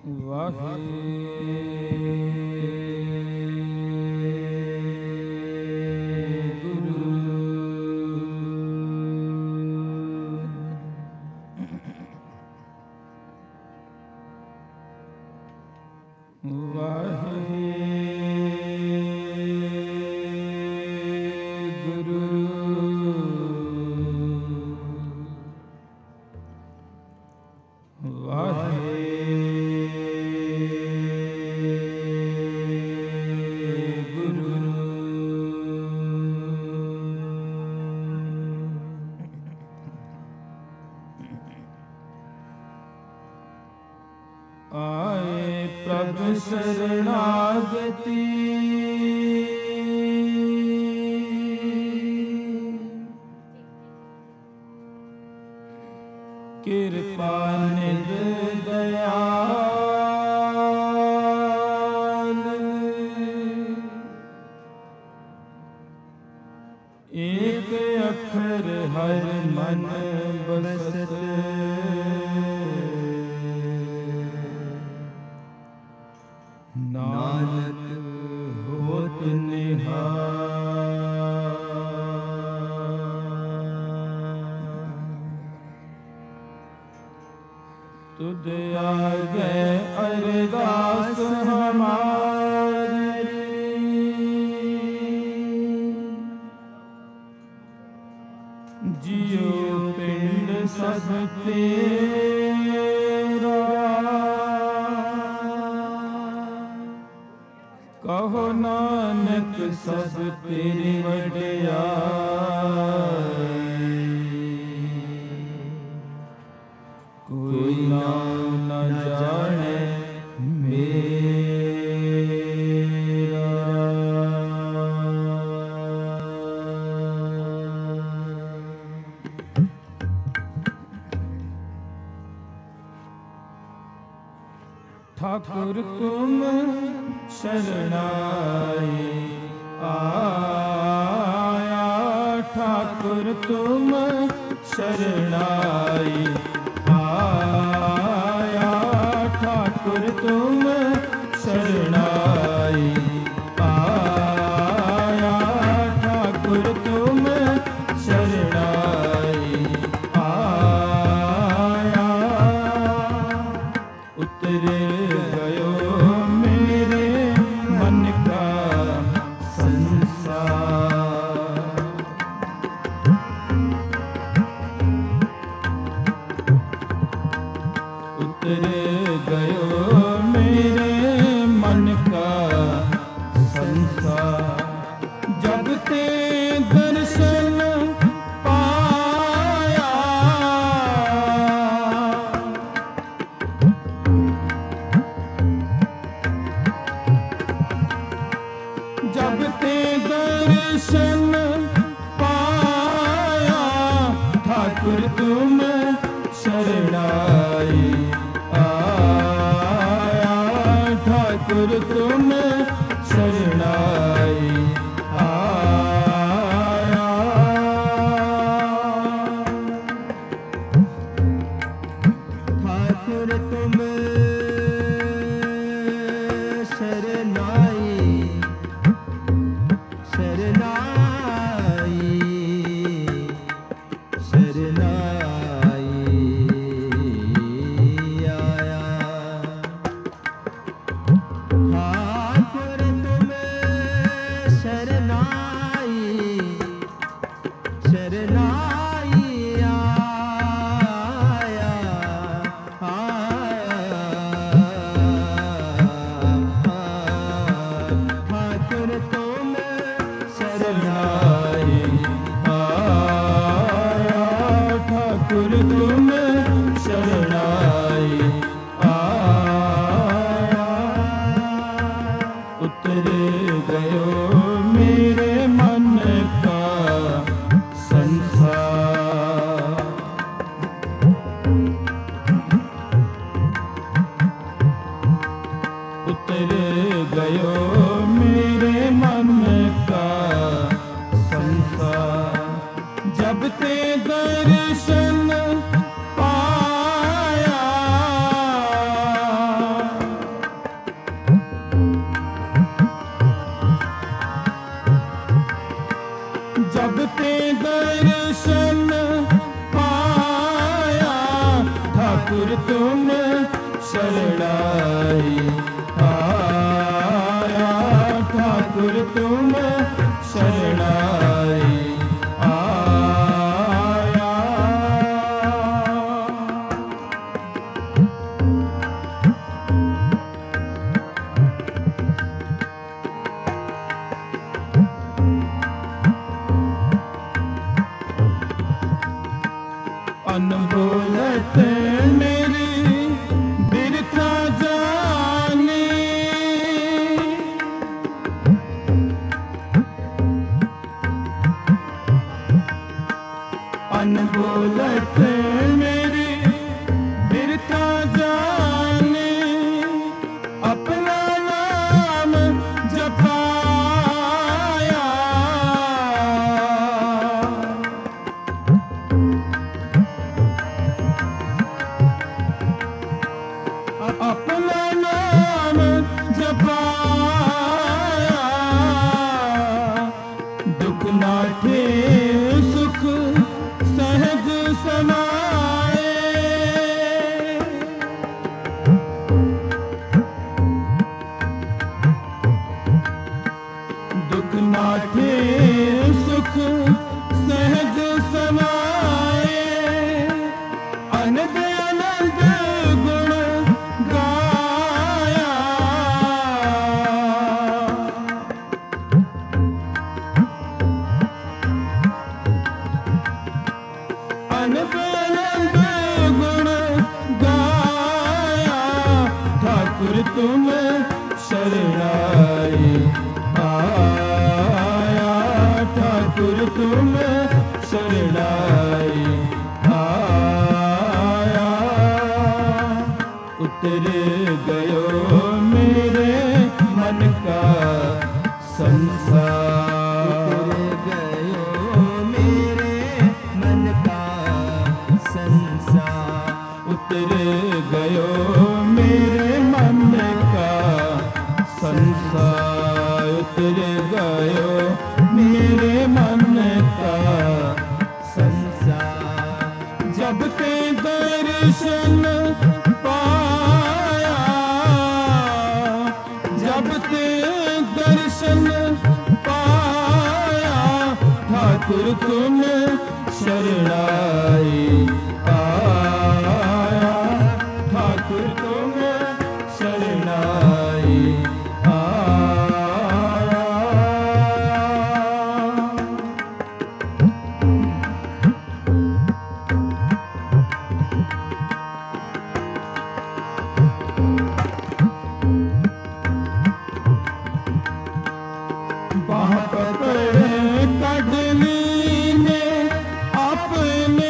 शरणागति कृपा निध दयाल एक अक्षर हर मन बसत नानक होत तुद आगे अरदास हमारी जियो पिंड सब तेरा कहो नानक सब तेरी वडियाई कोई नाम न जाने मेरा ठाकुर तुम शरणाई आया ठाकुर तुम शरणाई आया ठाकुर तुम शरणाई आया ठाकुर तुम शरणाई आया उतरे गयो मेरे मन का संसार उतरे गयो मेरे मन का संसार जब ते दर्शन पाया जब ते दर्शन पाया ठाकुर तुम शरणाई आया ठाकुर तुम शरणाई आया ठाकुर तुम शरणाई शरणाई शरणाई आया ठाकुर तुम शरणाई शरणाई आया आया ठाकुर तुम शरणाई आया, ठाकुर तुम शरणाई आया। अनबोलत मेरी बिरथा जानी, अनबोलत मेरी बिरथा जानी, अपना नाम जपाया, अपना नाम जपाया, दुख नाठे सुख सहज समाए, दुख नाठे सुख सहज समाए, अनंत अनंत गुण गाया, अनंत अनंत गुण गाया, ठाकुर तुम शरणाई आया, ठाकुर तुम शरणाई आया। उतर गयो मेरे मन का संसार, उतर गयो मेरे मन का संसार, उतर गयो मेरे मन का संसार, उतर गयो मेरे मन का संसार। जब ते दर्शन पाया, जब ते दर्शन पाया, ठाकुर तुम शरणाई आया, ठाकुर तुम शरणाई आया। बाह पकड़े कढली ने अपने,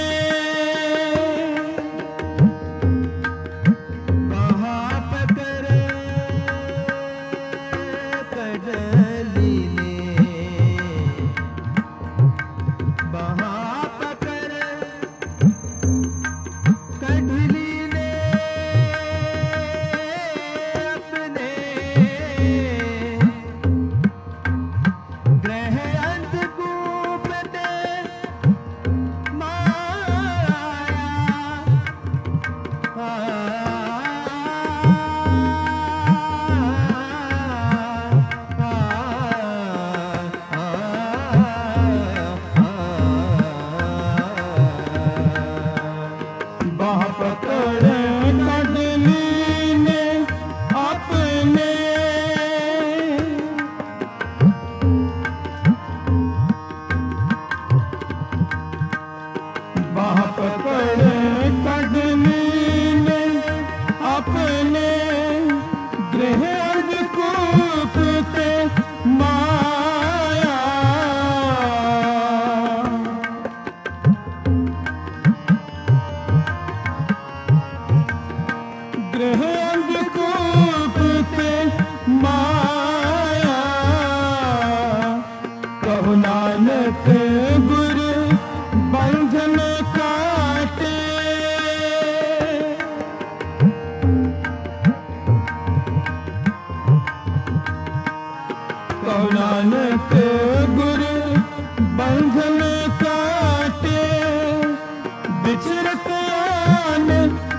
बाह पकड़े कढली ने, बाह पकड़े कढली ने अपने, ग्रह अंधकूप दे माया, बाह पकड़े कढली ने अपने, बाह पकड़े कढली ने अपने, गृह अंधकूप ते माया, गृह अंधकूप ते माया, कहो नानक गुरु बंधन काटे, कहो नानक गुरु बंधन काटे, विचरत आन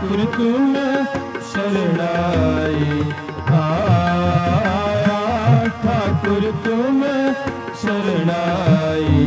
ठाकुर तुम शरणाई आया, ठाकुर तुम शरणाई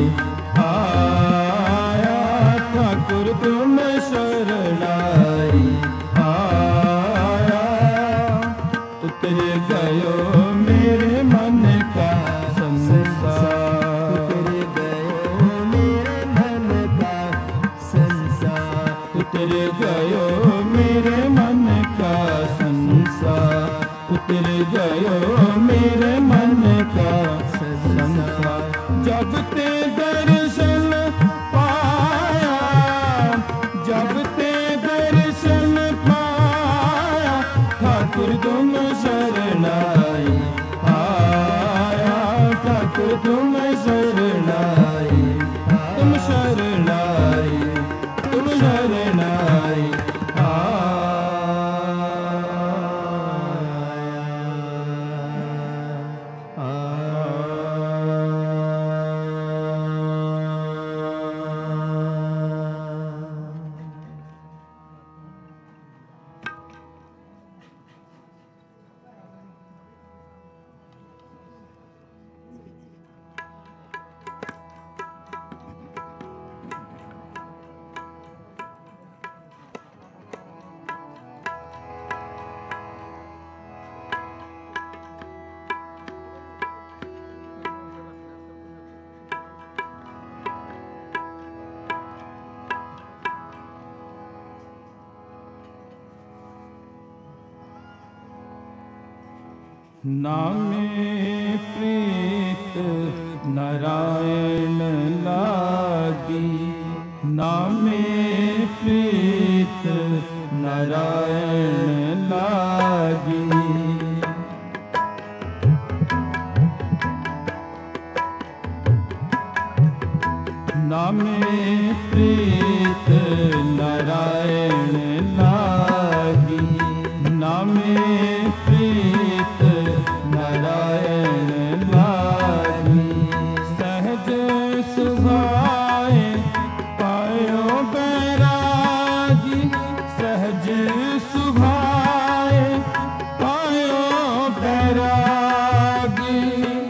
आया, ठाकुर तुम शरणाई आया। उतर गयो मेरे मन का संसार, उतर गयो मेरे मन का संसार, उतर गयो मेरे मन का संसार, उतर गयो मेरे मन का संसार। जब ते दर्शन पाया, जब ते दर्शन पाया, ठाकुर तुम शरणाई आया, ठाकुर तुम शरणाई, तुम शरणाई, तुम शरणाई नामे प्रीत नारायण लागी, नामे प्रीत नारायण लागी। नामे प्रीत नारायण लागी, नामे प्रीत नारायण लागी। सहज सुभाए पायो बैरागी, सहज सुभाए पायो बैरागी।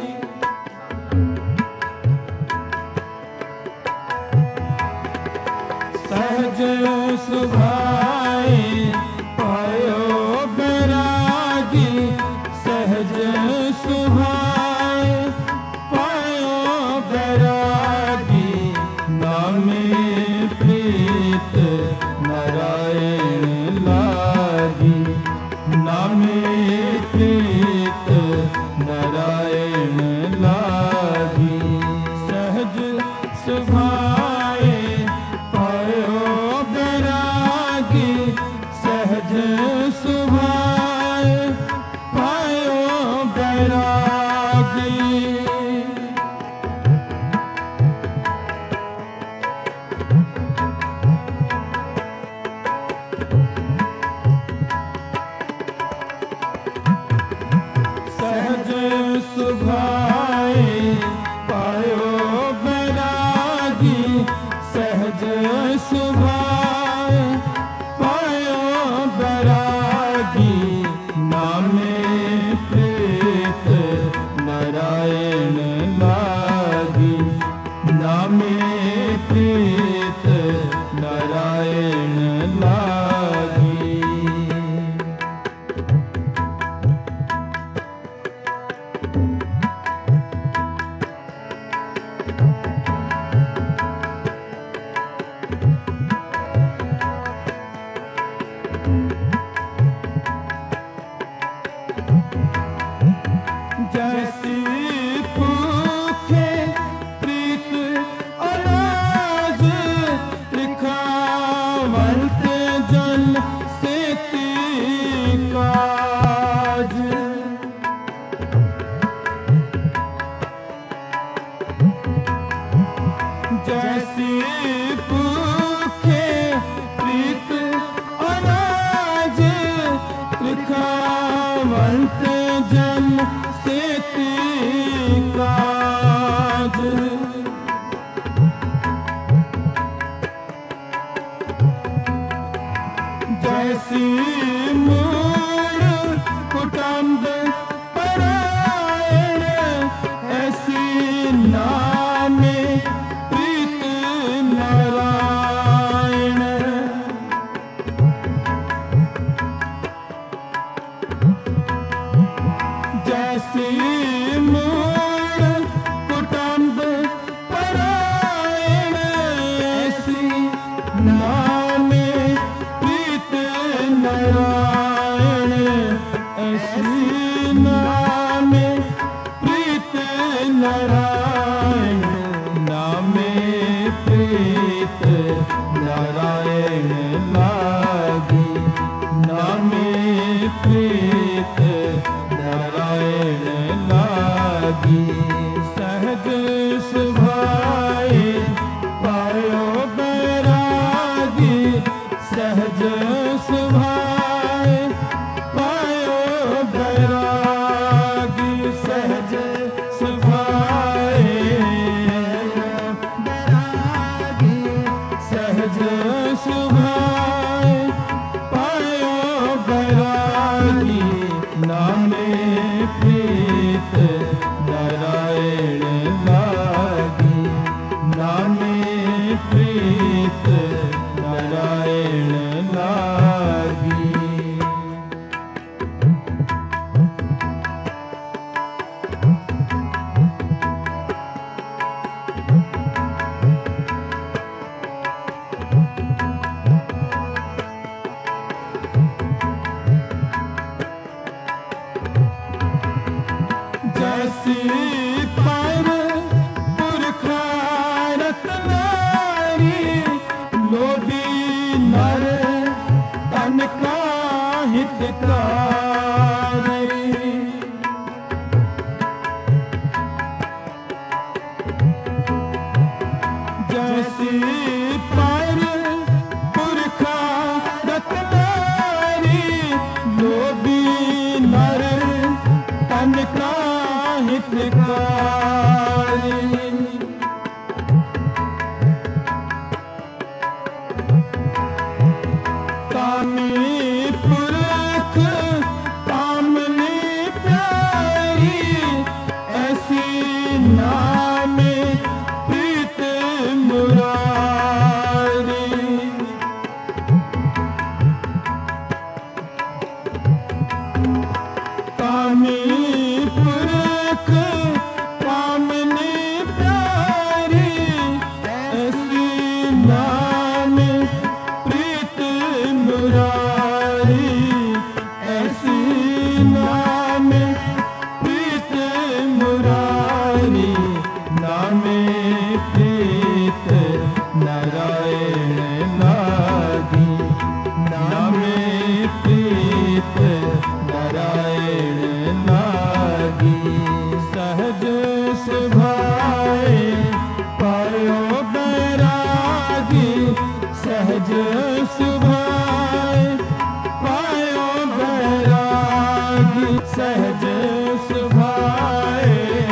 सहज सुभाए पायो बैरागी, सहज सुभाए पायो बैरागी। नामे प्रीत नारायण लागी, नामे प्रीत नारायण लागी। सहज सुभाए पायो बैरागी, सहज सुभाए पायो बैरागी। सहज सुभाए पायो बैरागी, सहज सुभाए पायो बैरागी। नामे प्रीत नारायण लागी, नामे प्रीत नारायण लागी। जैसी भूखे प्रीत अनाज, लिखावंत जल से काज। जैसी भूखे प्रीत अनाज, जैसी मूल कुटुंब परायण ऐसी नामे प्रीत नारायण। जैसी मूल कुटुंब परायण ऐसी नामे प्रीत नारायण ऐसी नामे प्रीत नारायण। नामे प्रीत नारायण लागी नामे प्रीत नारायण लागी। सहज सुभाए पायो बैरागी सहज सुभाए पायो बैरागी सहज सुभाए बैरागी सहज सुभाए पायो बैरागी। नामे प्रीत नारायण लागी नामे प्रीत नारायण लागी। जैसी पर पुरखा रत्नारी लोभी नर तन का हितकारी। जैसी पर पुरखा रत्नारी लोभी नर तन का हितकारी। कामी पुरख कामनी प्यारी ऐसी नामे प्रीत मुरारी। कामी पुरख कामनी प्यारी ऐसी नामे प्रीत मुरारी ऐसी नामे प्रीत मुरारी। नामे प्रीत नारायण लागी नामे प्रीत नारायण लागी। सहज सुभाए पायो बैरागी सहज सुभाए पायो बैरागी सहज सुभाए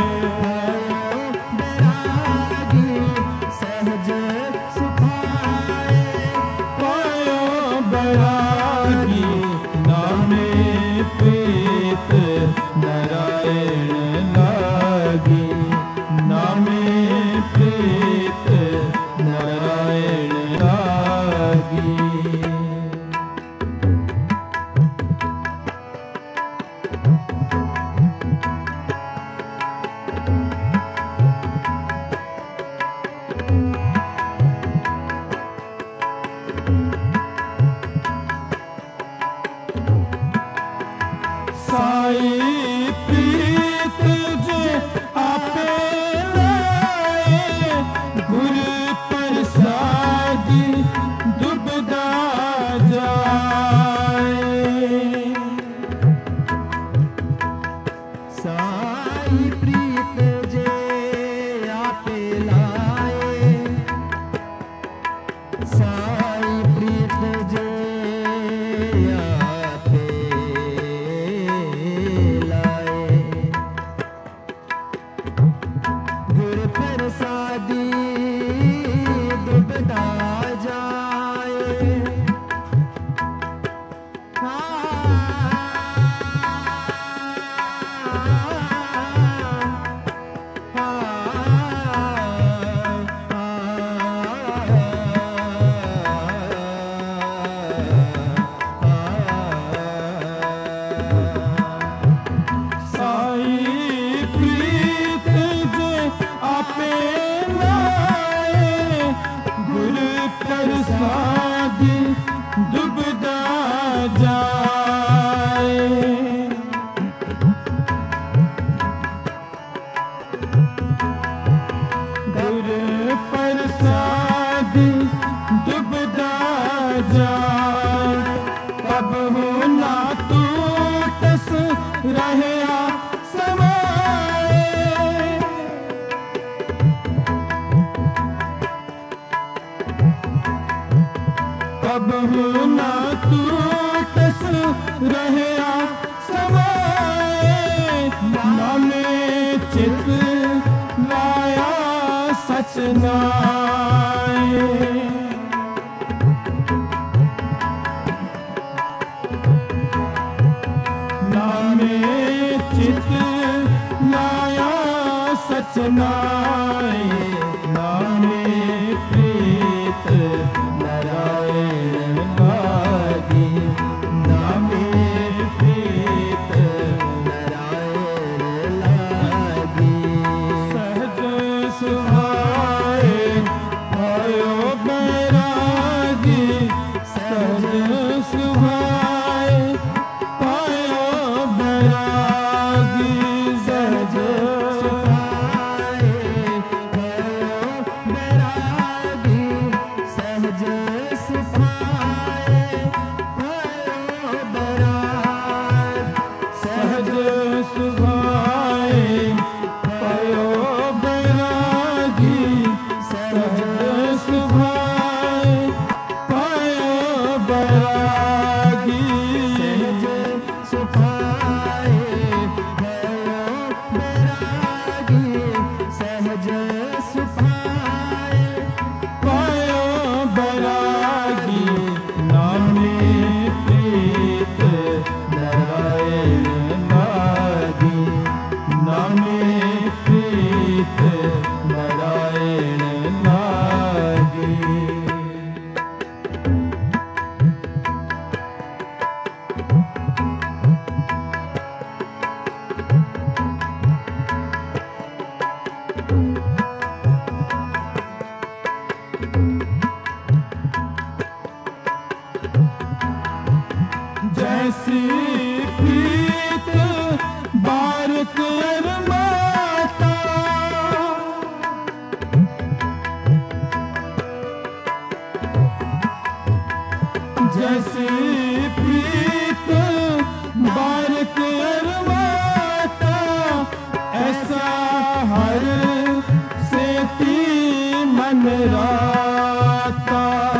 बैरागी सहज सुभाए पायो बैरागी। नामे प्रीत नारायण लागी नामे प्रीत नारायण लागी। जाए। गुर प्रसादी दुबदा जाए, कब हो ना टूटस रहया समाए। कब हो ना टूटस रहया समाए। नामे चित लाया सच नाए। नामे चित लाया सच नाए। नामे प्रीत नारायण लागी। नामे प्रीत नारायण लागी। सहज सुभाए भयो बैरागी। सहज सुभाए भयो बैरागी। सहज सुभाए भयो बैरागी। सहज सुभाए भयो बैरागी। सहज सुभाए भयो बैरागी। सहज सुभाए भयो बैरागी। सहज सुभाए भयो बैरागी। सहज सुभाए भयो बैरागी। नामे प्रीत नारायण लागी। नामे प्रीत नारायण लागी। जैसी प्रीत बारक अरमाता। जैसी प्रीत बारक अरमाता। ऐसा हर सेती मन राता।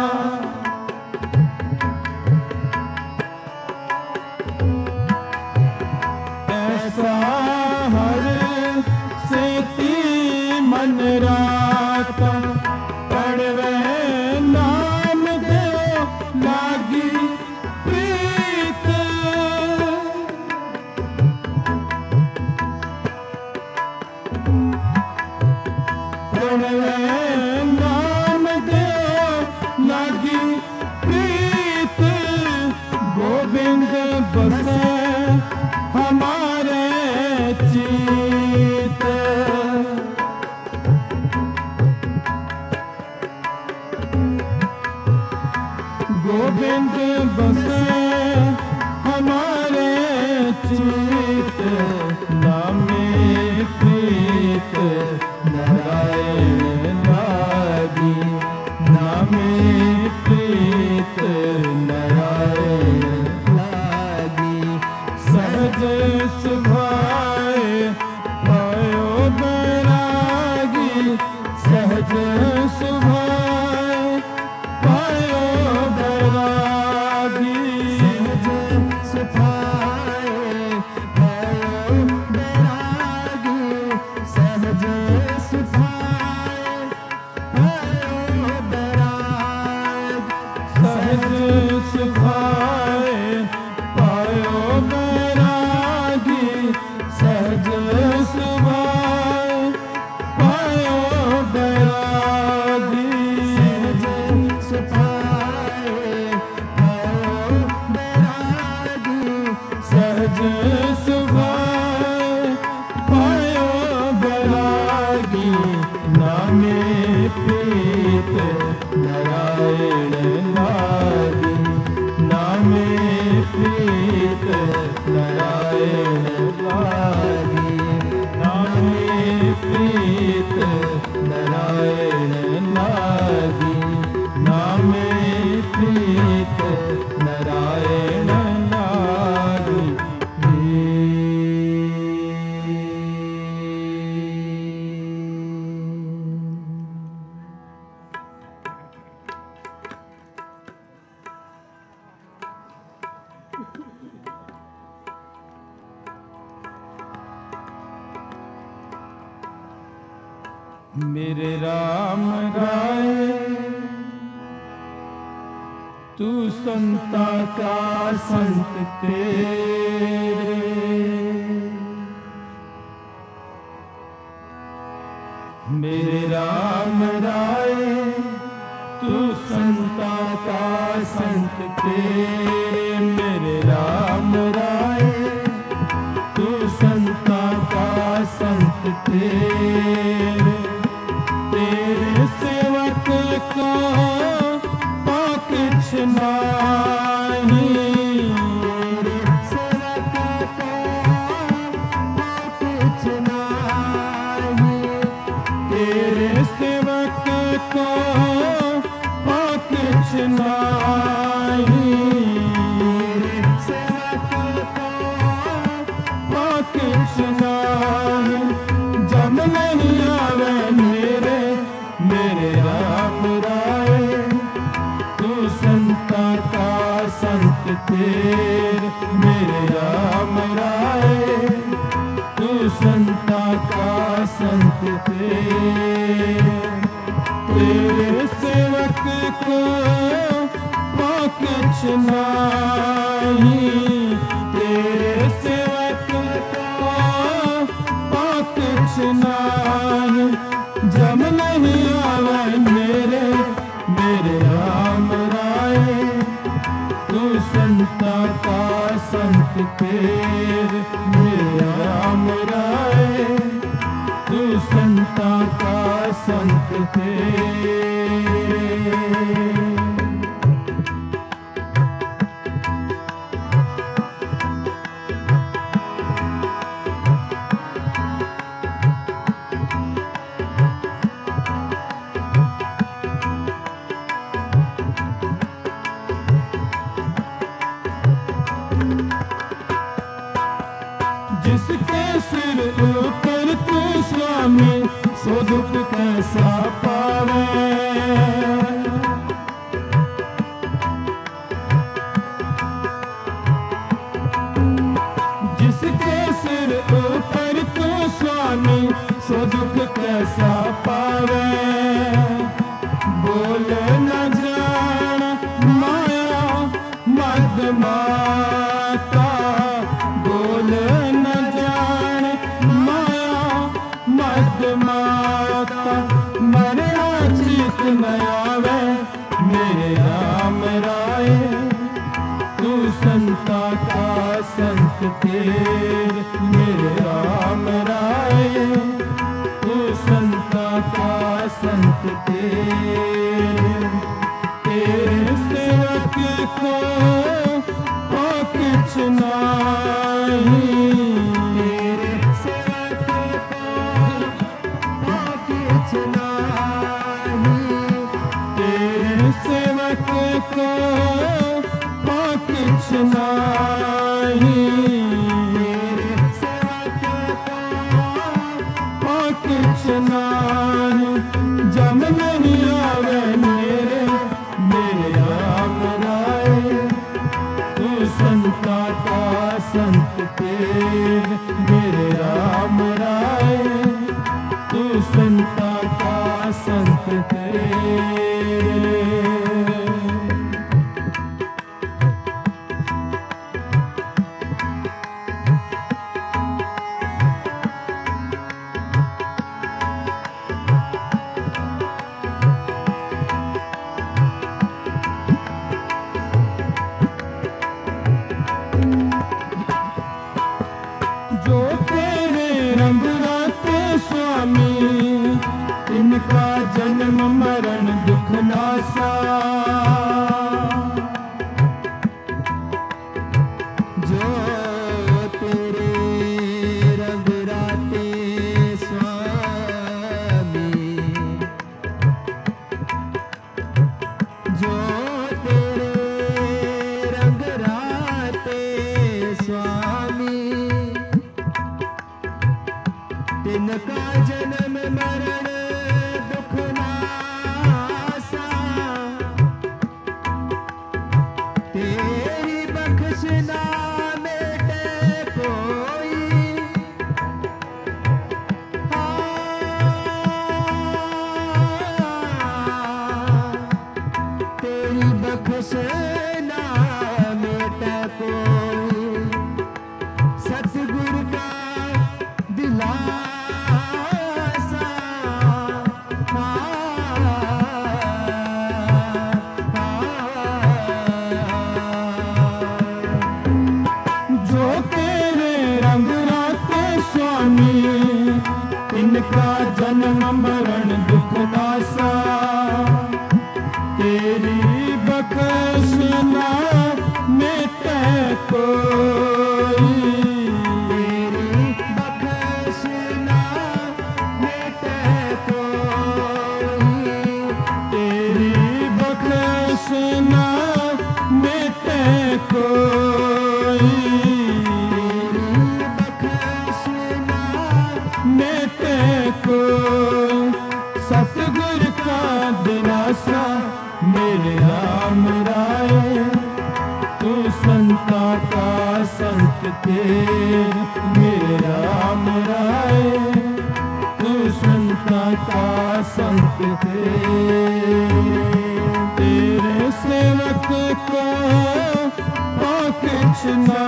ऐसा हर सेती मन राता। पढ़वे नाम देव लागी प्रीत। पढ़वे नाम देव लागी प्रीत। गोविंद बसे हमारे चित। गोविंद बसे हमारे चित। नामे प्रीत नारायण लागी। नामे प्रीत नारायण लागी। सहज सुभाए भयो बैरागी। सहज सुभाए भयो बैरागी। सहज सुभाए भयो बैरागी। सहज सुभाए भयो बैरागी। सहज सुभाए भयो बैरागी। मेरे राम राय तू संता का संत तेरे, मेरे राम राय तू संता का संत तेरे, मेरे राम राय तू संता का संत तेरे, तेरे सेवक को पाकिछ नाही, तेरे सेवक को पाकिछ नाही, तेरे सेवक को पाकिछ नाही, तेरे सेवक को पाकिछ नाही, जम नहीं आवे मेरे, मेरे राम राय तू संता का संत तेरे, मेरे राम राय तू संता का संत तेरे, तेरे सेवक को पाकिछ नाही, तेरे सेवक को पाकिछ नाही, जम नहीं आवे मेरे, मेरे राम राय तू संता का संत तेरे, मेरे राम राय तू संता का संत तेरे। जिसके सिर ऊपर तू स्वामी सो दुख कैसा पावे, जिसके सिर ऊपर तू स्वामी सो दुख कैसा पावे, बोल न जान माया मद माता, बोल न जान माया मद माता, मरे चित न आवे मेरे राम राय तू संता का संत तेरे, मेरे राम राय तू संता का संत तेरे, तेरे सेवक को पाकिछ नाही, तेरे सेवक को पाकिछ नाही, तेरे सेवक को पाकिछ नाही, तेरे सेवक को पाकिछ नाही, जम नहीं आवे मेरे, मेरे राम राय तू संता का संत तेरे, मेरे राम राय तू संता का संत तेरे। जो तेरे रंग राते स्वामी, इनका जन्म मरण दुख नासा, जो तेरे रंग राते स्वामी, जो तेरे रंग राते स्वामी, तिनका जन्म मरण दुख नासा, तेरी बख्शना मेटे कोई, हाँ तिनका जन्म मरण दुख नासा, तेरी बख्श ना मिटे कोई, तेरी बख्श ना मिटे कोई, तेरी बख्श ना मिटे कोई, मिटे कोई। सतगुर का दिलासा मेरे राम राय, तू संता का संत तेर मेरे राम राय, तू संता का संत तेरे सेवक को पाकिछ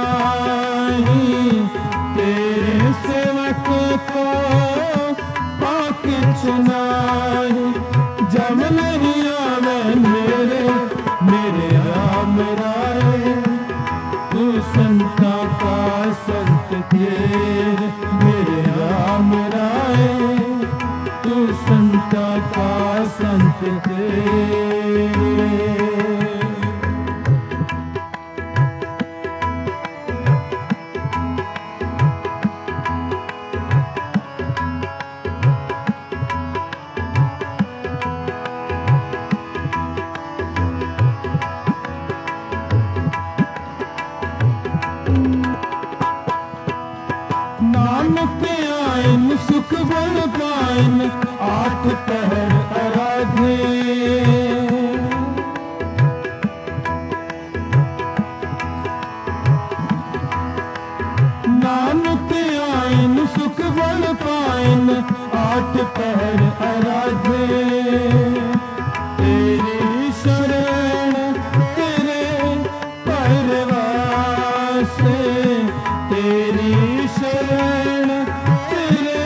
नहीं, तेरे सेवक को पाकिछ नहीं। जब नहीं आवे मेरे राम राय, तू संता का संत तेर मेरे राम राय, तू संता का संत तेर। नानक आइन सुख बन पाइन, आठ पहर आराधे। नानक आइन सुख बन पाइन, आठ पहर आराधे। तेरी शरण तेरे परवासे, तेरी शरण तेरे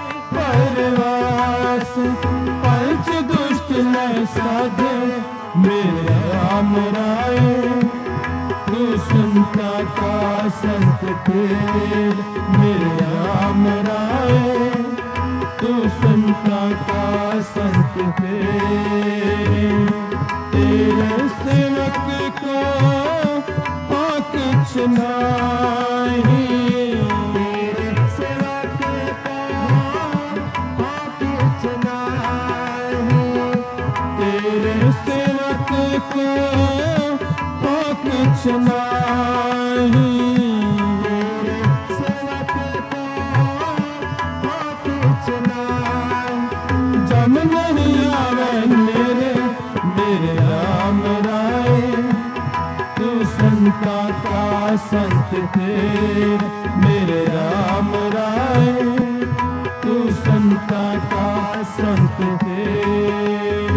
परवास। पंच दुष्ट न साधे मेरे राम राय, तू संता का संत तेर मेरे राम राय, तू संता का संत तेर। तेरे सेवक को पाकिछ नहीं, तेरे सेवक को पाकिछ नहीं, तेरे सेवक को पाकिछ नहीं। तेरे सेवक को पाकिछ नहीं। जम नहीं आवे मेरे राम राय, तू संता का संत तेर मेरे राम राय, तू संता का संत तेर।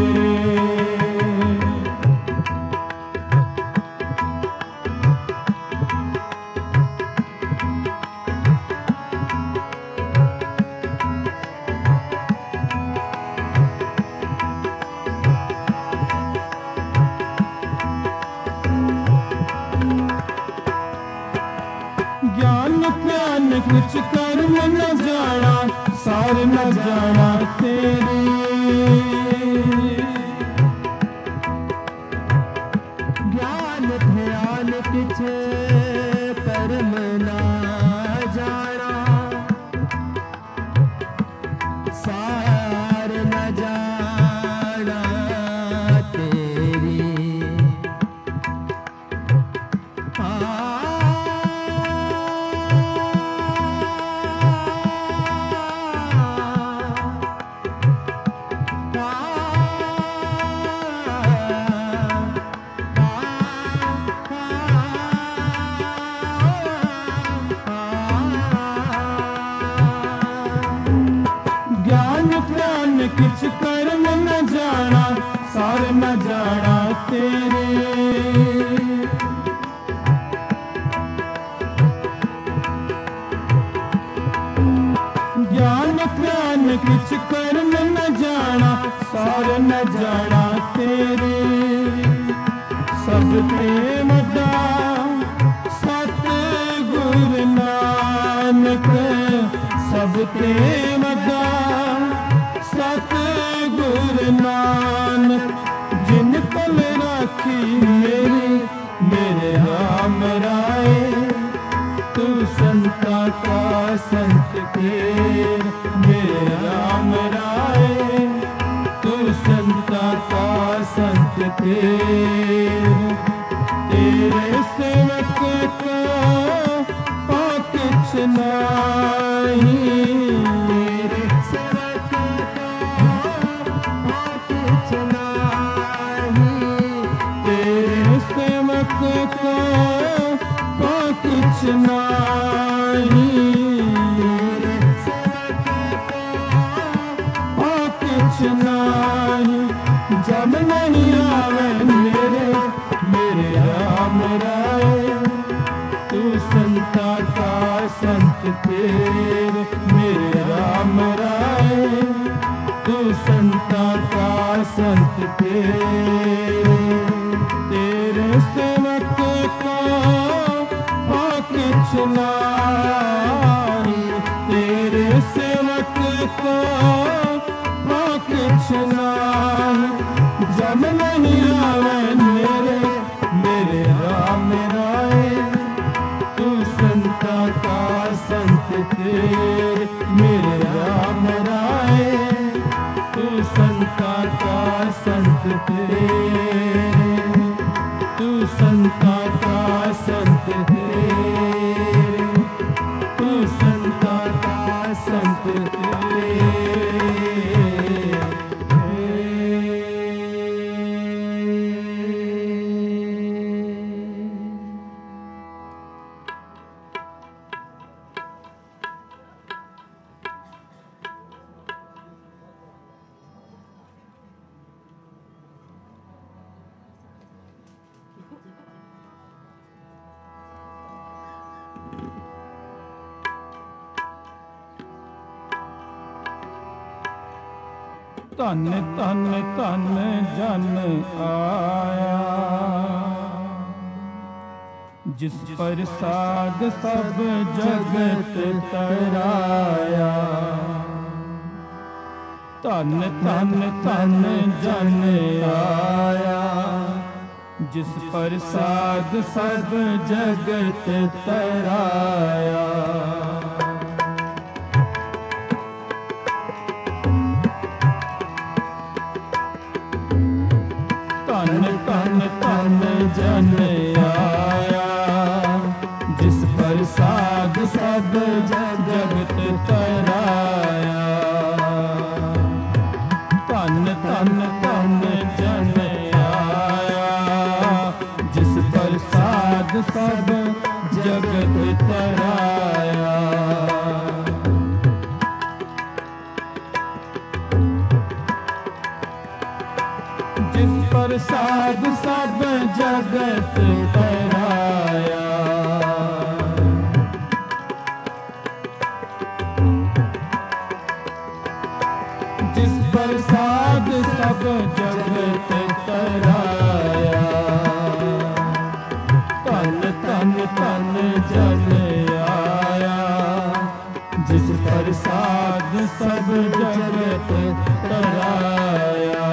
ज्ञान ज्ञान कुछ कर्म न जाना, सार न जाना तेरी। ज्ञान ध्यान किछ कर्म ना जाना, सार न जाना तेरी। ज्ञान ज्ञान किछ कर्म न जाना, सार न जाना तेरे। ज्ञान ज्ञान किछ कर्म न जाना, सार न जाना तेरे। सब ते मदा सतगुर नानक, सब ते मदा राम राय तू संता का संत तेर मेरे राम राय तू संता का संत तेर तेरे सेवक को पाकिछ नाही तेरे सेवक को पाकिछ नाही तेरे सेवक को पाकिछ नाही तेरे सेवक को पाकिछ नाही जब नहीं आवे मेरे राम राय तू संता का संत तेर मेरे राम राय तू संता का संत तेर तेरे सेवक को पाकिछ नाही तेरे सेवक को पाकिछ नाही जब नहीं आवे मेरे राम राय तू संता का संत तेर मेरे राम राय तू संता का संत तेर तू संता का संत तेर तू संता का संत धन धन धन जन आया जिस प्रसाद सब जगत तराया धन धन धन जन आया जिस प्रसाद सब जगत तराया धन धन धन जन आया जिस प्रसाद सब जगत तराया धन धन धन जन आया जिस प्रसाद सब जगत तराया जिस प्रसाद सब जगत तराया जिस प्रसाद सब जगत तराया धन धन धन जन आया जिस प्रसाद सब जगत तराया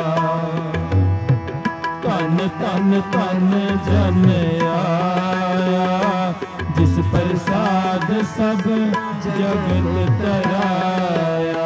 धन धन धन जन आया जिस प्रसाद सब जगत तराया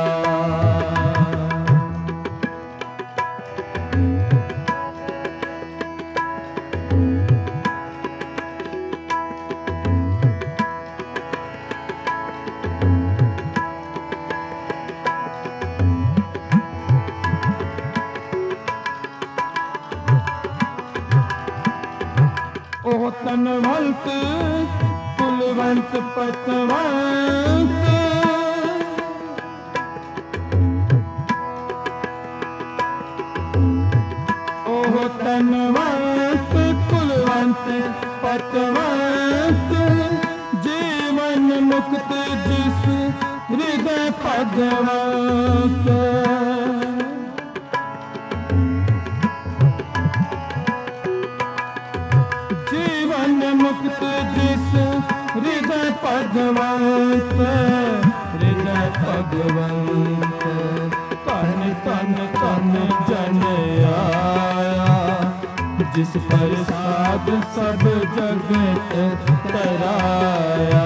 ओ तनवंत कुलवंत पतवंत ओ तनवंत कुलवंत पतवंत जीवन मुक्त जिस हृदय भगवंत जीवन मुक्त जिस हृदय भगवंत हृदय भगवंत तन तन तन जन आया जिस प्रसाद प्रसाद सब जगत तराया।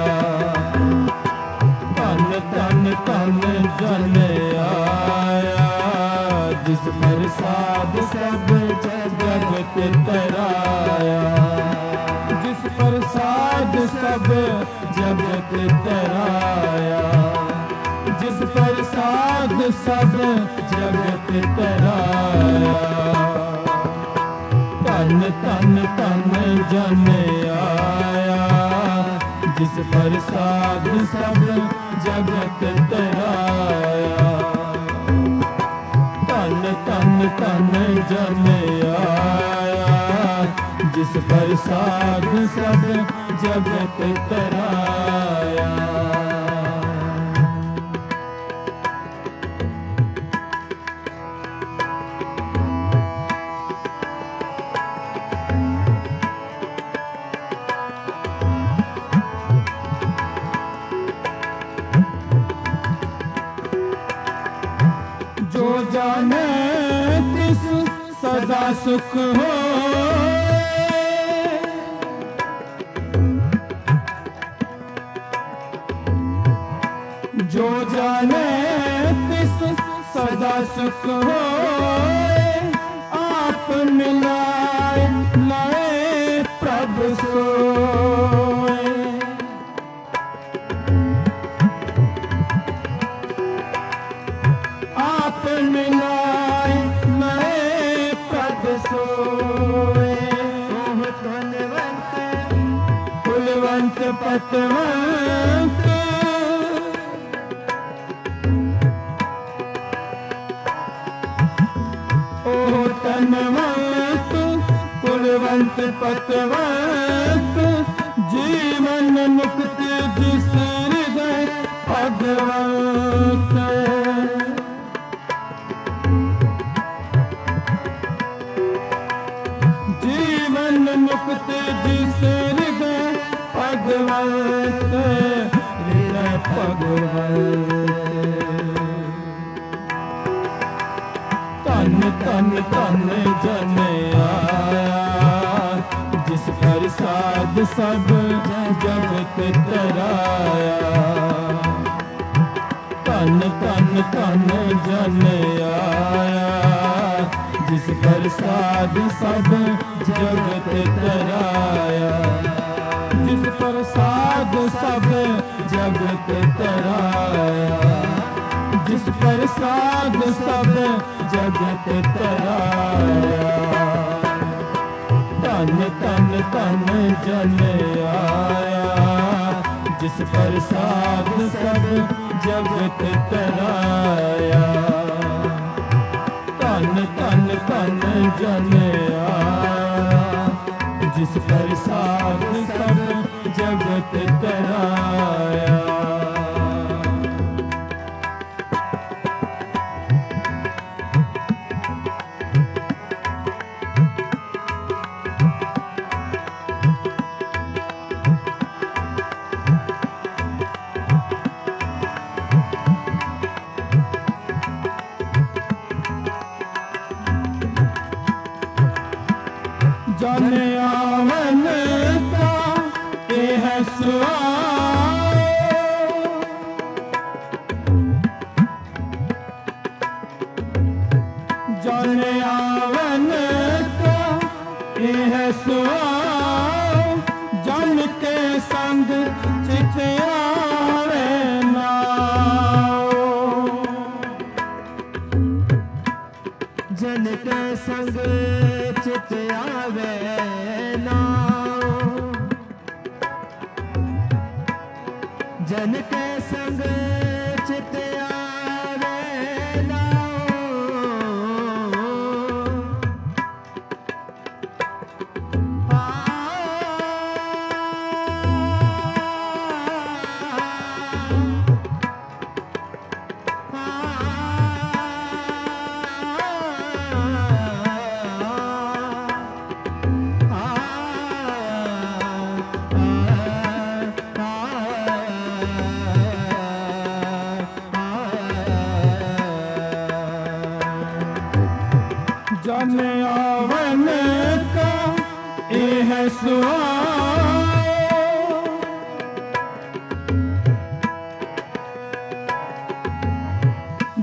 तन तन तन जन आया, जिस प्रसाद सब जगत तराया। जिस प्रसाद सब जगत तराया, जिस प्रसाद सब जगत तराया। तन तन तन जन आया, जिस प्रसाद सब जगत तराया। तन तन तन जन आया, जिस प्रसाद सब जगत तराया। जो जाने तिस सदा सुख हो, जो जाने तिस सदा सुख हो। आप मिलाए लाए प्रभु सोए, आप मिलाए लाए प्रभु सोए। ओह धनवंत कुलवंत पतवंत, धनवंत कुलवंत पतवंत, जीवन मुक्त जिस हृदय भगवंत। जीवन मुक्त जिस हृदय भगवंत, हृदय भगवंत। तन तन तन जन आया, जिस प्रसाद सब जगत तराया। तन तन तन जन आया, जिस प्रसाद सब जगत तराया। जिस प्रसाद सब जगत तराया, जिस प्रसाद सब जगत तराया। तन तन तन जन आया, जिस प्रसाद सब जगत तराया। तन तन तन जन आया, जिस प्रसाद सब जगत तराया। जन आवन का ये है स्वाद, जन आवन का ये है स्वाद। जन के संग चित आवे नाओ, जन के संग चित आवे नाओ। जन के संग चित आवे नाओ।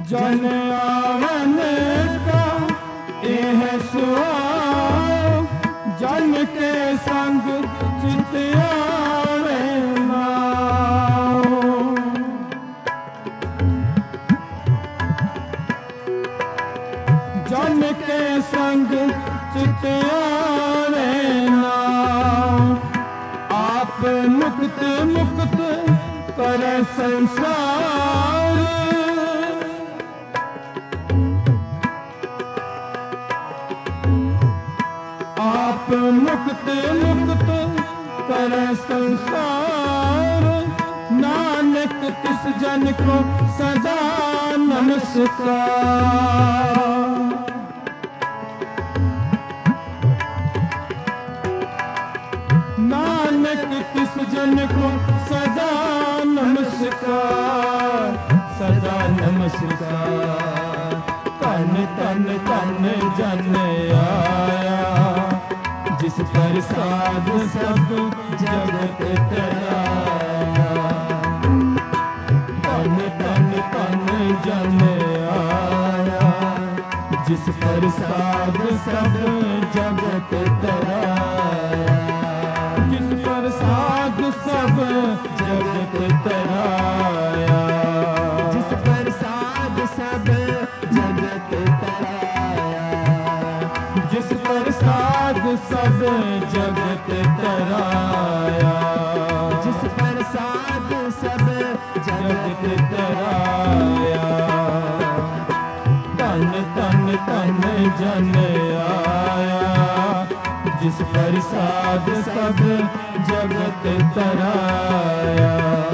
जन आवन का यह सुहाव, जन के संग चित आवे नाव। जन के संग चित आवे नाव, आप मुक्त मुक्त करे संसार। आप मुक्त मुक्त करे संसार, नानक तिस जन को सदा नमस्कार। नानक तिस जन को सदा नमस्कार, सदा नमस्कार। तन तन तन जन आया, जिस प्रसाद सब जगत तराया। तन तन तन जन आया, जिस प्रसाद सब जगत तराया। जिस प्रसाद सब जगत तराया। जिस प्रसाद सब जगत तराया। जिस प्रसाद सब जगत तराया। जिस प्रसाद सब जगत तराया। तन तन तन जन आया, जिस प्रसाद सब जगत तराया।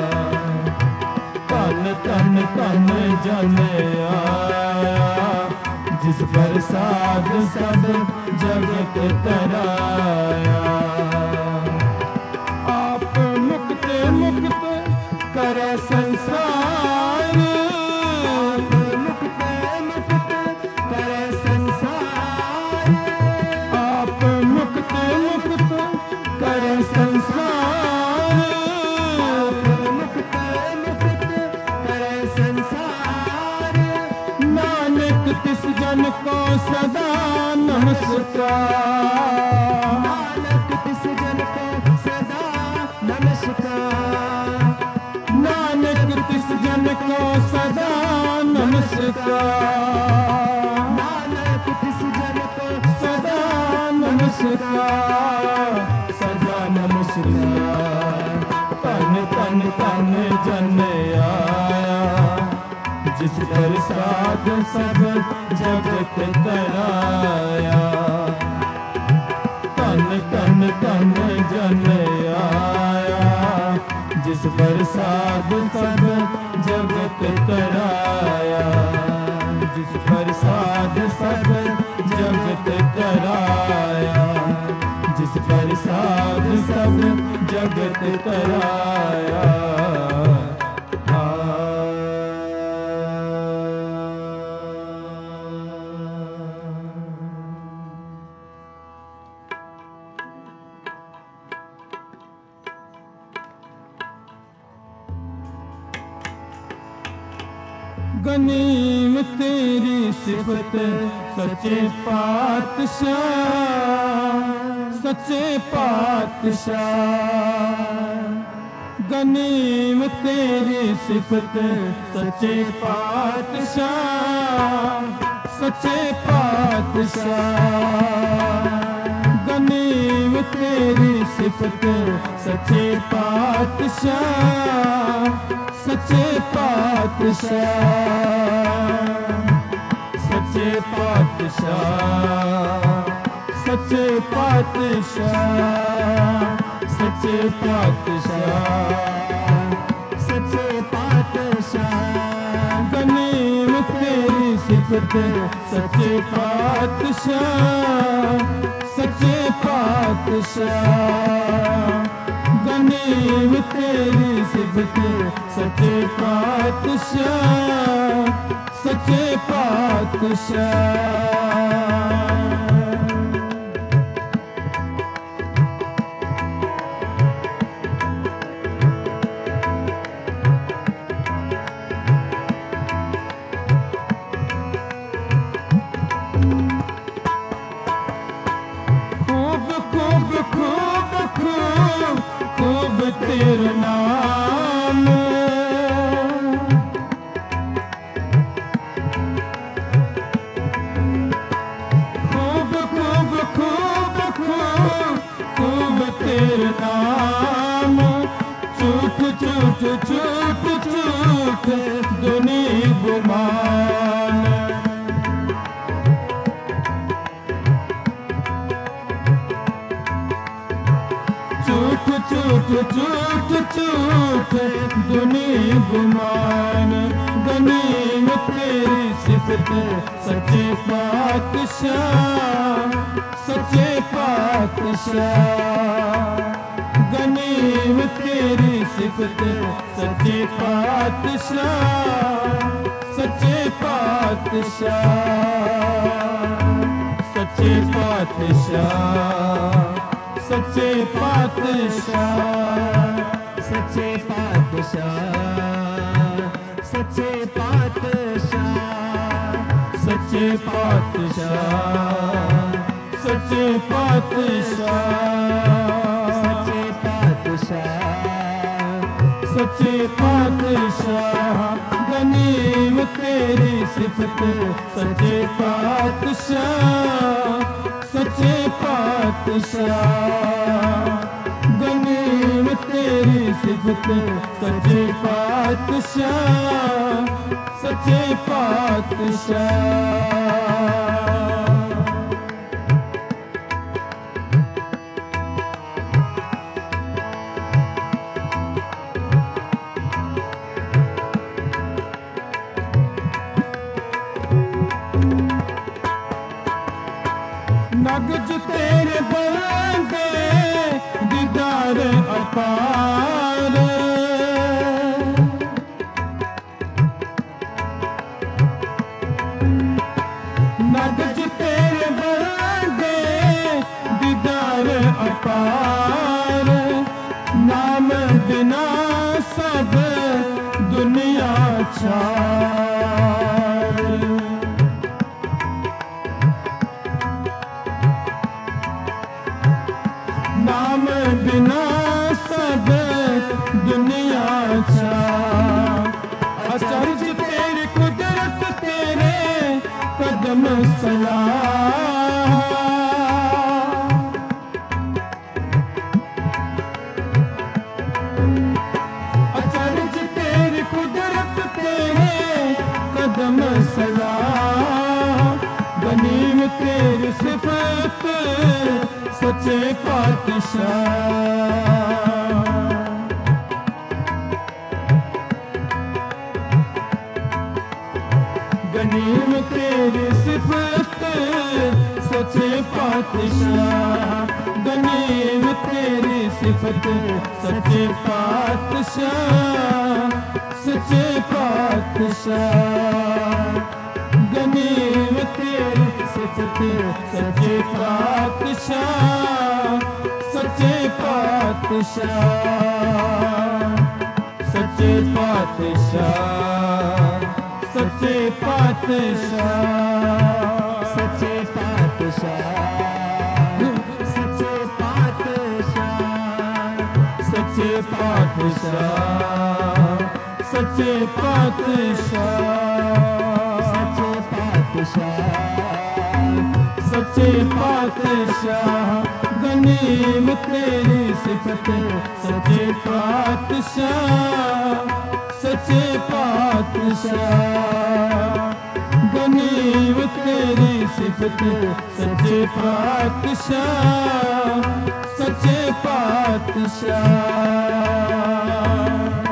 तन तन तन जन आया, जिस प्रसाद सब जगत तराया। आप मुक्त मुक्त करे संसार। मुक्त मुक्त करे संसार। आप मुक्त मुक्त करे संसार। मुक्त मुक्त करे संसार। नानक तिस जन को सदा नमस्कार। नानक तिस जन को सदा नमस्कार। नानक तिस जन को सदा नमस्कार। नानक तिस जन को सदा नमस्कार, सदा नमस्कार। तन तन तन जन आया, जिस प्रसाद सब जगत तराया। तन तन तन जन आया, जिस प्रसाद सब जगत तराया। जिस प्रसाद सब जगत तराया। जिस प्रसाद सब जगत तराया। गनीम तेरी सिफत सच्चे पातशाह। सच्चे पातशाह। गनीम तेरी सिफत सच्चे पातशाह। सच्चे पातशाह। गनीम तेरी सिफत सच्चे पातशाह। सच्चे पातशाह। सच्चे पातशाह। सच्चे पातशाह। सच्चे पातशाह। सच्चे पातशाह। गनीम तेरी सिफत सच्चे पातशाह। सच्चे पातशाह। गनीम तेरी सिफत सच्चे पातशाह। सच्चे पातशाह। तेरा नाम, खूब खूब खूब खूब खूब तेरा नाम, झूठ झूठ झूठ झूठ दुनिया गुमान, झूठ झूठ झूठ झूठ दुनिया गुमान, गनीम तेरी सिफत सच्चे पातशाह, सच्चे पातशाह, गनीम तेरी सिफत सच्चे पातशाह, सच्चे पातशाह, सच्चे पातशाह, सच्चे पातशाह, सच्चे पातशाह, सच्चे पातशाह, सच्चे पातशाह, सच्चे पातशाह, सच्चे पातशाह, सच्चे पातशाह, गनीम तेरी सिफत सच्चे पातशाह, सच्चे पातशाह, गनीम तेरी सिफत सच्चे पातशाह, सच्चे पातशाह। नगज तेरे बंदे दीदार अपार, नगज तेरे बंदे दीदार अपार, नाम बिना सब दुनिया छार, नाम बिना सब दुनिया छा, अचरज तेरे कुदरत तेरे कदम सलाह, अचरज तेरे कुदरत तेरे कदम सलाह, गनीम तेरी सिफत सच्चे पातशाह, गनीम तेरी सिफत सच्चे पातशाह, गनीम तेरी सिफत सच्चे पातशाह, सच्चे पातशाह, गनीम तेरी सिफत सच्चे पातशाह, सच्चे पातशाह, सच्चे पातशाह, सच्चे पातशाह, सच्चे पातशाह, सच्चे पातशाह, सच्चे पातशाह, सच्चे पातशाह, सच्चे पातशाह, सच्चे पातशाह, गनीम तेरी सिफत सच्चे पातशाह, सच्चे पातशाह, गनीम तेरी सिफत सच्चे पातशाह, सच्चे पातशाह।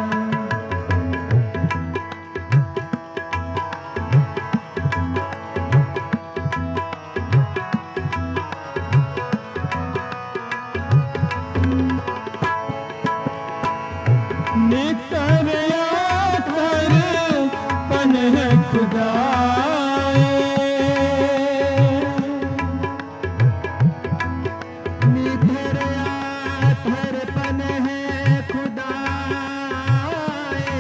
नितर यातर पन है खुदाए, नितर यातर पन है खुदाए,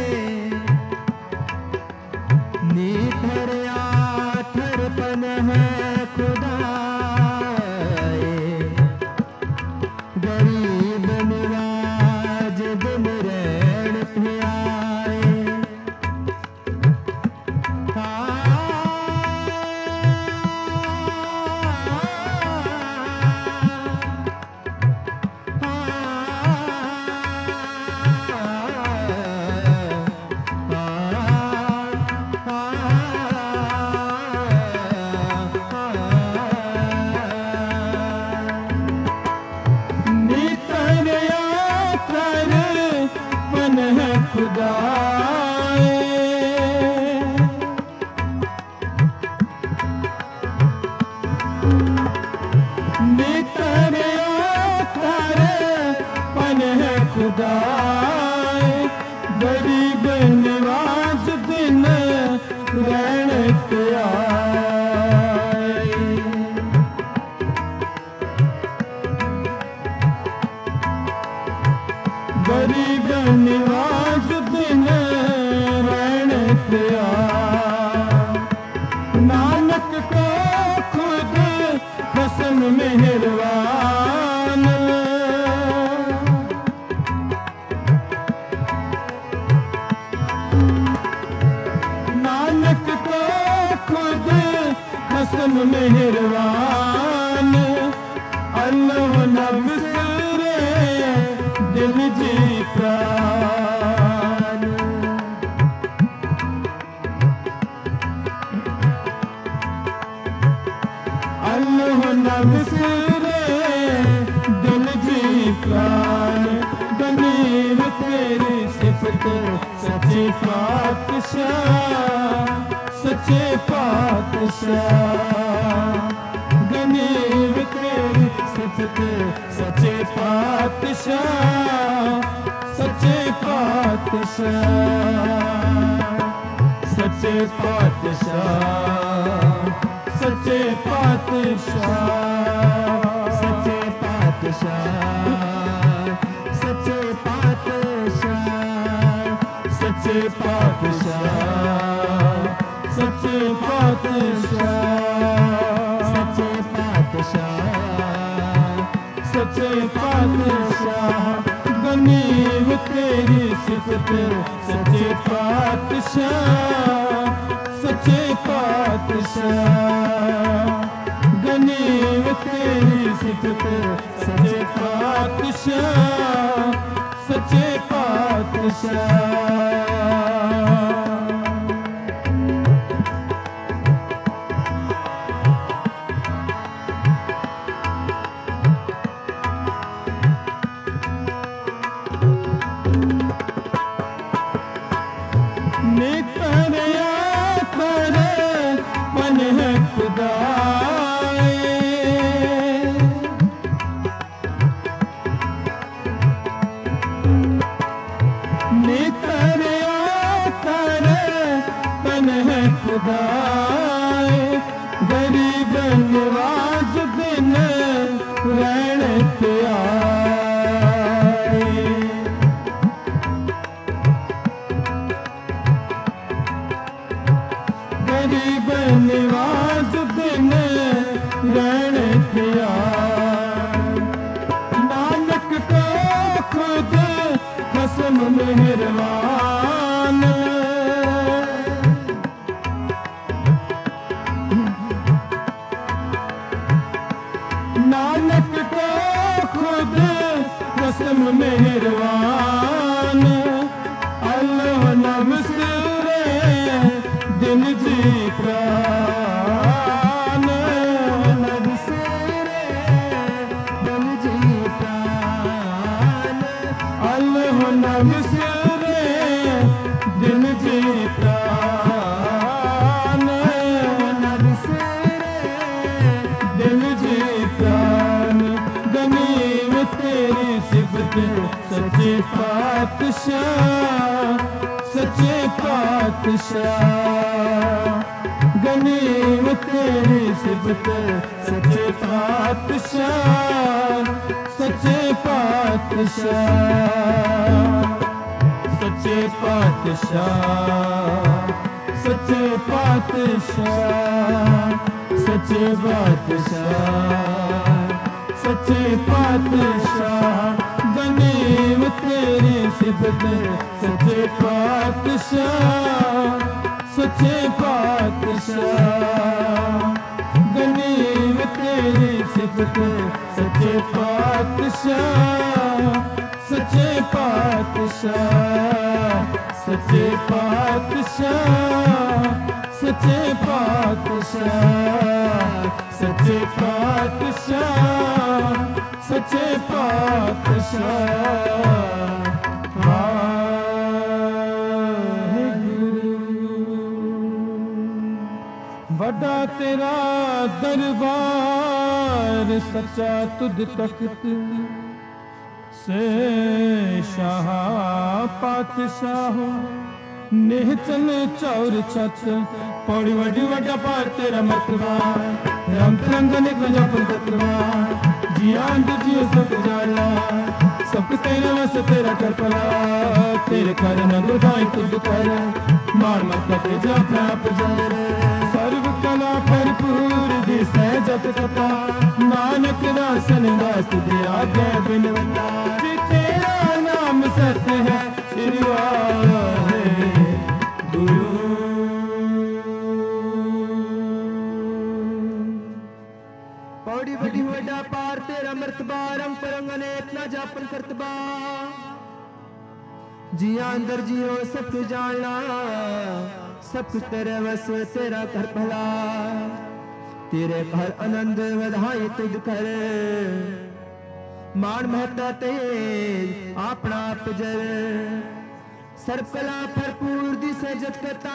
नितर यातर पन है खुदाए, गरीब निवाज खुदाए गरीब निवाज दिन रहन ते आए। गरीब निवाज दिन रहन ते आए। नानक को खुद हसन मेहरबान नानक को खुद हसन मेहरबान अल्लाह न बिसरे दिल जी प्राण। अल्लाह न बिसरे दिल जी प्राण। गनीर तेरी सिफत सच्चे पातशाह सच्चे पातशाह। गनीर तेरी सिफत सच्चे पातशाह सच्चे पातशाह। सच्चे पातशाह सच्चे पातशाह सच्चे पातशाह सच्चे पातशाह सच्चे पातशाह सच्चे पातशाह सच्चे पातशाह सच्चे पातशाह। गनीम तेरी सिफत सच्चे पातशाह सच्चे पातशाह। गनीम तेरी सिफत सच्चे पातशाह सच्चे पातशाह। गरीब निवाज दिन रहन ते आए। गरीब निवाज दिन रहन ते आए। नानक को खुद हसन मेहरबान नानक को खुद हसन मेहरबान अल्लाह न बिसरे दिल जी प्राण। न बिसरे दिल जी प्राण अल्लाह न बिसरे दिल जी प्राण। न बिसरे दिल जी प्राण। गनीम तेरी सिफत सच्चे पातशाह सच्चे पातशाह। गनीम तेरी सिफत सच्चे पातशाह सच्चे पातशाह। सच्चे पातशाह सच्चे पातशाह सच्चे पातशाह सच्चे पातशाह। गनीम तेरी सिफत सच्चे पातशाह सच्चे पातशाह। गनीम तेरी सिफत सच्चे पातशाह सच्चे पातशाह सच्चे पातशाह सच्चे पातशाह सच्चे पातशाह सच्चे पातशाह। वड्डा तेरा दरबार सच्चा तुध तख्त ਸੇ ਸ਼ਾਹ ਪਾਤਸ਼ਾਹ ਨਿਹਚਲ ਚੌਰ ਛਤ ਪੌੜੀ ਵੱਡੀ ਵੱਡਾ ਪਾਰ ਤੇਰਾ ਮਰਤਬਾ ਰੰਗ ਰੰਗ ਨੇ ਜਪ ਤਤਵਾ ਜੀਆਂ ਜਿਉ ਸਭ ਜਾਣਾ ਸਭ ਤੇਰੇ ਵਸ ਤੇਰਾ ਕਰਪਲਾ ਤੇਰੇ ਕਰ ਨ ਦੁਦਾਈ ਤੁਧ ਕਰ ਮਾਰ ਮਤ ਤੇ ਜਾ ਪ੍ਰਾਪ ਜਰ ਸਰਬ ਕਲਾ ਭਰਪੂਰ ਦਿਸੈ ਜਤ ਕਥਾ ਨਾਨਕ ਦਾਸਨ ਦਾਸ ਦੇ ਆਗੇ ਬਿਨਵੰਦਾ ਜੀ ਤੇਰਾ ਨਾਮ ਸਤ ਹੈ ਸ੍ਰੀ ਵਾਹਿਗੁਰੂ पौड़ी बड़ी वड्डा पार तेरा मर्तबा रंग परंग अनेक ना जापन करतबा जिया अंदर जियो सब कुछ जानना सब कुछ तेरे वस तेरा कर भला तेरे घर आनंद वधाई तुझ कर मान महता तेज अपना आप जर सर्व कला भरपूर दिसे जत करता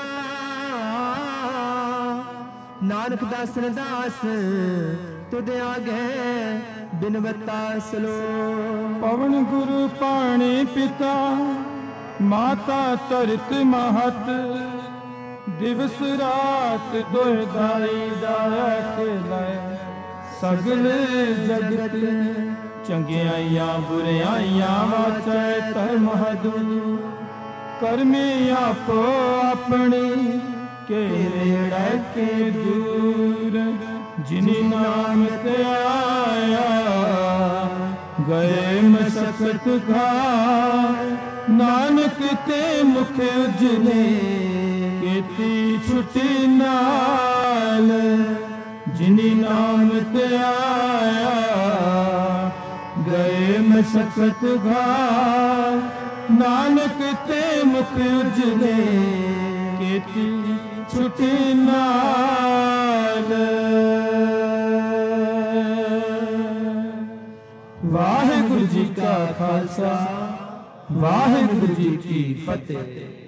नानक दासन दास तुद आगे बिनवता सलो पवन गुरु पाणी पिता माता तरत महत दिवस रात दुर्दाई दाया खिलाए सगल जगत चंगियाइयां बुराइयां वाचै धर्म हदू करमी आपो अपनी के रेड़ा के दूर जिनी नाम ते आया गए मशक्कत घार नानक ते मुख उजले केती छुटी नाल जिनी नाम ते आया गए मशक्कत घार नानक ते मुख उजले केती छुटी नाल वाहिगुरु जी का खालसा वाहिगुरु जी की फतेह।